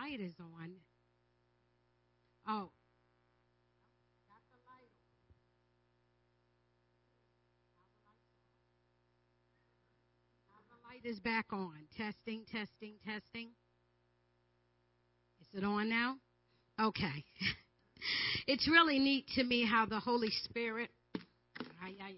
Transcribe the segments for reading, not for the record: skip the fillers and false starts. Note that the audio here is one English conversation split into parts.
light is on. Oh. Got the light on. Now the light is back on. Testing, testing, testing. Is it on now? Okay. It's really neat to me how the Holy Spirit. That's not going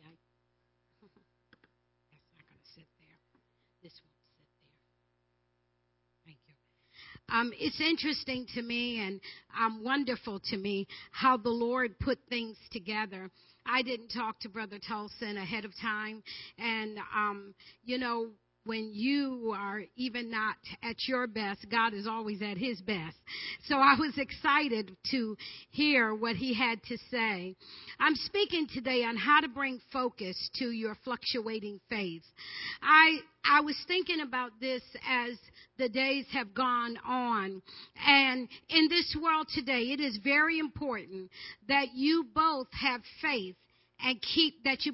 to sit there. This won't sit there. Thank you. It's interesting to me and wonderful to me how the Lord put things together. I didn't talk to Brother Tolson ahead of time. And, when you are even not at your best, God is always at his best. So I was excited to hear what he had to say. I'm speaking today on how to bring focus to your fluctuating faith. I was thinking about this as the days have gone on. And in this world today, it is very important that you both have faith and keep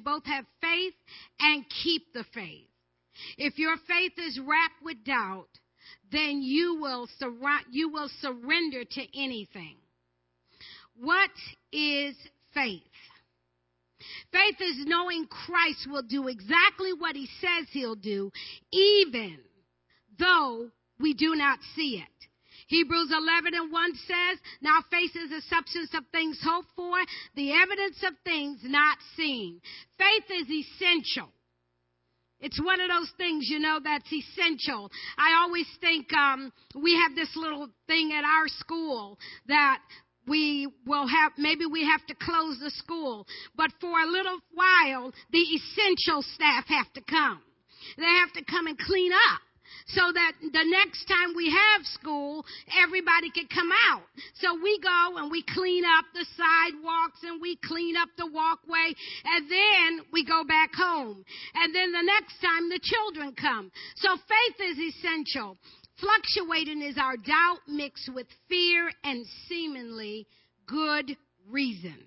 the faith. If your faith is wrapped with doubt, then you will surrender to anything. What is faith? Faith is knowing Christ will do exactly what he says he'll do, even though we do not see it. Hebrews 11:1 says, now faith is the substance of things hoped for, the evidence of things not seen. Faith is essential. It's one of those things, that's essential. I always think we have this little thing at our school that maybe we have to close the school. But for a little while, the essential staff have to come. They have to come and clean up, so that the next time we have school, everybody can come out. So we go and we clean up the sidewalks and we clean up the walkway, and then we go back home. And then the next time the children come. So faith is essential. Fluctuating is our doubt mixed with fear and seemingly good reasons.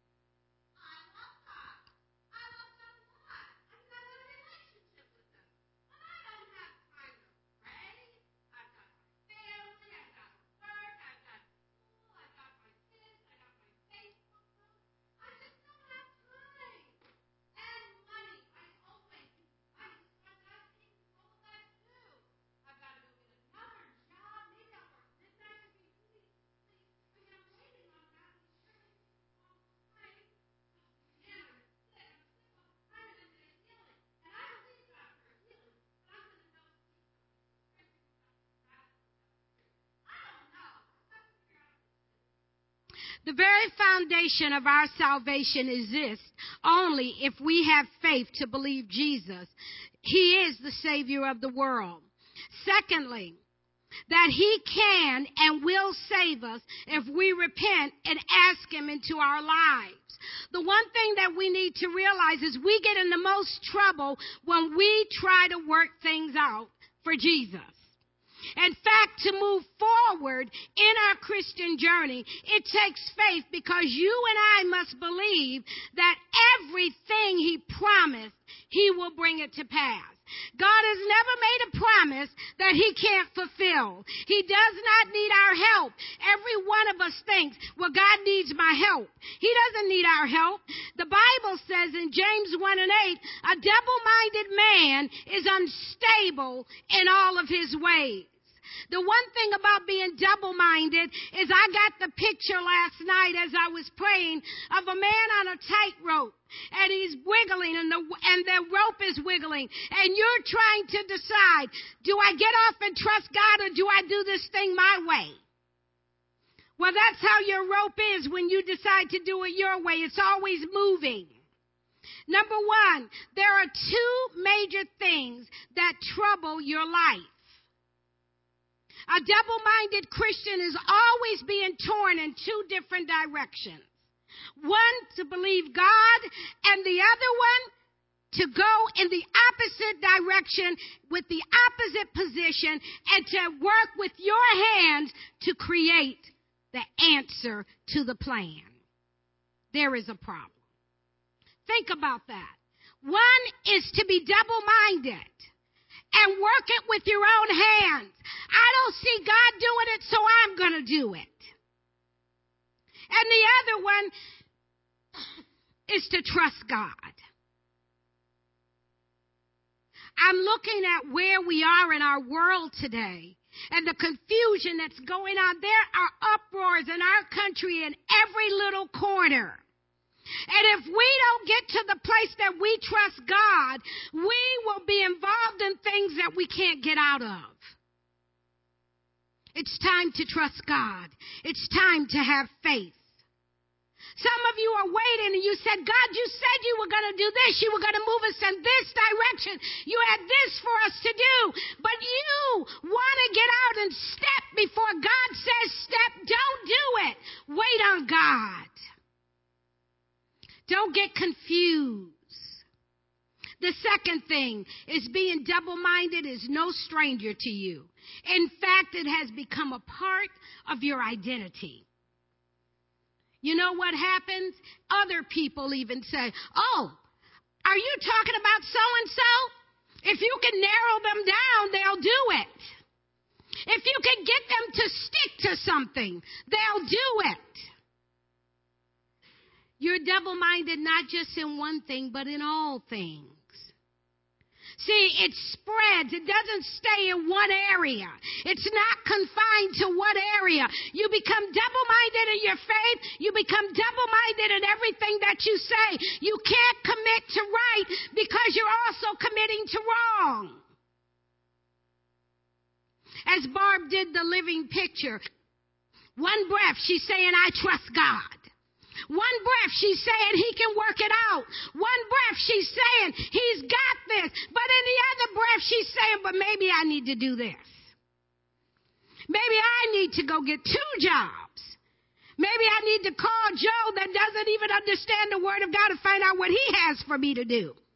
The very foundation of our salvation exists only if we have faith to believe Jesus. He is the Savior of the world. Secondly, that he can and will save us if we repent and ask him into our lives. The one thing that we need to realize is we get in the most trouble when we try to work things out for Jesus. In fact, to move forward in our Christian journey, it takes faith, because you and I must believe that everything he promised, he will bring it to pass. God has never made a promise that he can't fulfill. He does not need our help. Every one of us thinks, well, God needs my help. He doesn't need our help. The Bible says in James 1:8, a double-minded man is unstable in all of his ways. The one thing about being double-minded is I got the picture last night as I was praying of a man on a tightrope, and he's wiggling, and the rope is wiggling, and you're trying to decide, do I get off and trust God, or do I do this thing my way? Well, that's how your rope is when you decide to do it your way. It's always moving. Number one, there are two major things that trouble your life. A double-minded Christian is always being torn in two different directions. One, to believe God, and the other one, to go in the opposite direction with the opposite position and to work with your hands to create the answer to the plan. There is a problem. Think about that. One is to be double-minded and work it with your own hands. I don't see God doing it, so I'm going to do it. And the other one is to trust God. I'm looking at where we are in our world today and the confusion that's going on. There are uproars in our country in every little corner. And if we don't get to the place that we trust God, we will be involved in things that we can't get out of. It's time to trust God. It's time to have faith. Some of you are waiting and you said, God, you said you were going to do this. You were going to move us in this direction. You had this for us to do. But you want to get out and step before God says step. Don't do it. Wait on God. Don't get confused. The second thing is being double-minded is no stranger to you. In fact, it has become a part of your identity. You know what happens? Other people even say, oh, are you talking about so-and-so? If you can narrow them down, they'll do it. If you can get them to stick to something, they'll do it. You're double-minded not just in one thing, but in all things. See, it spreads. It doesn't stay in one area. It's not confined to one area. You become double-minded in your faith. You become double-minded in everything that you say. You can't commit to right because you're also committing to wrong. As Barb did the living picture, one breath she's saying, I trust God. One breath, she's saying he can work it out. One breath, she's saying he's got this. But in the other breath, she's saying, but maybe I need to do this. Maybe I need to go get 2 jobs. Maybe I need to call Joe that doesn't even understand the word of God to find out what he has for me to do.